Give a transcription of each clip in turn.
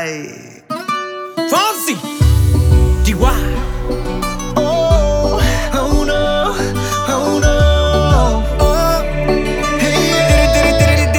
Ay. Fonsi, Chihuahua. Oh, oh no, oh no. Oh, hey.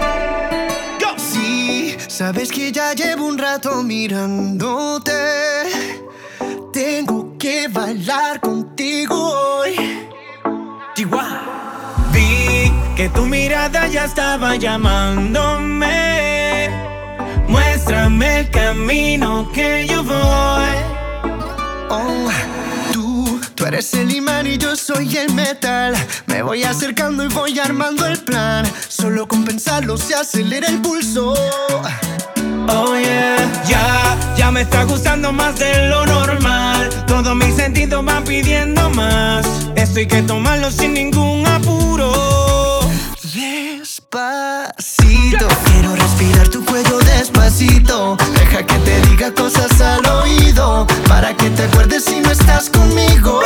Sí, sabes que ya llevo un rato mirándote. Tengo que bailar contigo hoy. Chihuahua. Vi que tu mirada ya estaba llamándome. Muéstrame el camino que yo voy. Oh, tú eres el imán y yo soy el metal. Me voy acercando y voy armando el plan. Solo con pensarlo se acelera el pulso. Oh yeah, ya me está gustando más de lo normal. Todos mis sentidos van pidiendo más. Esto hay que tomarlo sin ningún apuro. Despacito, quiero respirar tu cuello despacito. Deja que te diga cosas al oído, para que te acuerdes si no estás conmigo.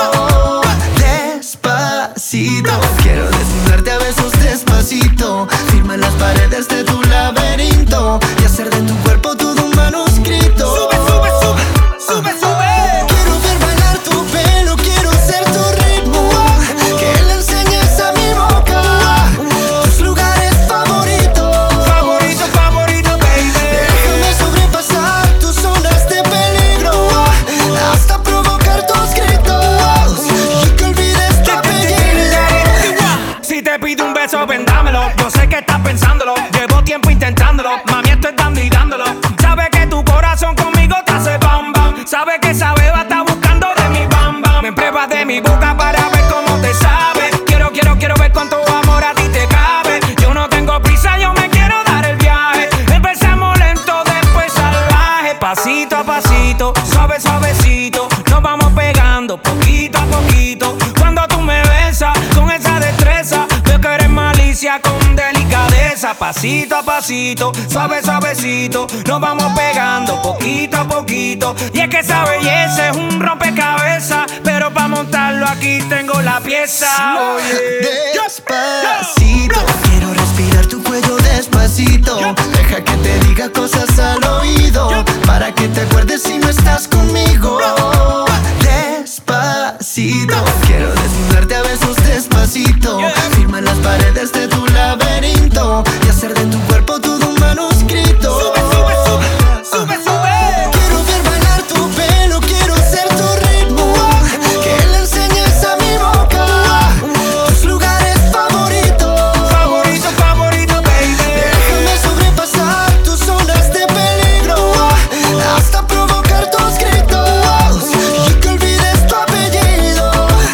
Despacito, quiero desnudarte a besos despacito. Firma las paredes de tu laberinto y hacer de tu cuerpo todo un manuscrito. Sube, sube, sube, sube, sube. Quiero ver bailar tu pelo, quiero ser tu ritmo. Que le enseñes a mi boca tus lugares favoritos. Favorito, favorito, baby. Déjame sobrepasar tus zonas de peligro, hasta provocar tus gritos y que olvides tu apellido. Si te pido un beso, vendámelo. Yo sé que estás pensándolo. Llevo tiempo intentándolo. Mami, esto es dando y dándolo. Sabe que tu corazón conmigo te hace bam bam. Sabe que esa beba está buscando de mi bam bam. Me pruebas de mi boca para ver cómo te sabe. Quiero ver cuánto amor a ti te cabe. Yo no tengo prisa, yo me quiero dar el viaje. Empezamos lento, después salvaje. Pasito a pasito, suave, suavecito. Nos vamos pegando poquito a poquito. Cuando tú me besas con esa destreza, veo que eres malicia con delicadeza. Pasito a pasito, suave, suavecito. Nos vamos pegando poquito a poquito. Y es que esa belleza es un rompecabezas, pero para montarlo aquí tengo la pieza. Despacito, quiero respirar tu cuello despacito. Deja que te diga cosas al oído, para que te acuerdes si no estás conmigo. Despacito, quiero desnudarte a besos despacito. Firma las paredes de tu laberinto y hacer de tu cuerpo todo un manuscrito. Sube, sube, sube, sube, sube. Quiero ver bailar tu pelo, quiero ser tu ritmo. Que le enseñes a mi boca tus lugares favoritos. Favorito, favorito, baby. Déjame sobrepasar tus zonas de peligro, hasta provocar tus gritos y que olvides tu apellido.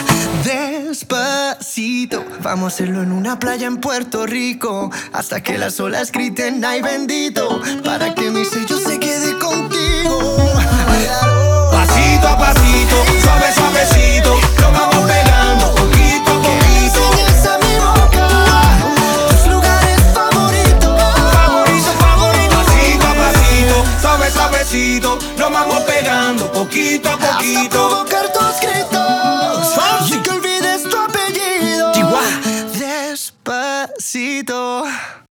Despacito, vamos a hacerlo en una playa en Puerto Rico, hasta que las olas griten ay bendito, para que mi sello se quede contigo. Pasito a pasito, suave, suavecito. Nos vamos pegando poquito a poquito. Enseñas a mi boca tus lugares favoritos. Favorito, favorito. Pasito a pasito, suave, suavecito. Nos vamos pegando poquito a Hasta poquito. provocar tu